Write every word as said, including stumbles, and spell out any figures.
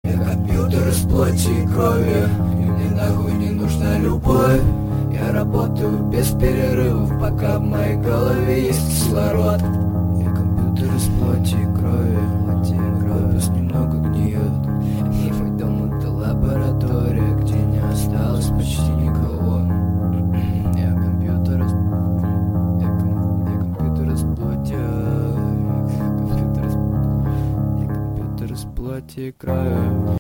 Я компьютер из плоти и крови, и мне нахуй не нужна любовь. Я работаю без перерывов, пока в моей голове есть кислород. Я компьютер из плоти и крови, корпус немного гниет. И мой дом — это лаборатория, где не осталось почти никого. Я компьютер из... Я, ком... я компьютер из плоти... Я компьютер из... Я компьютер из плоти и крови.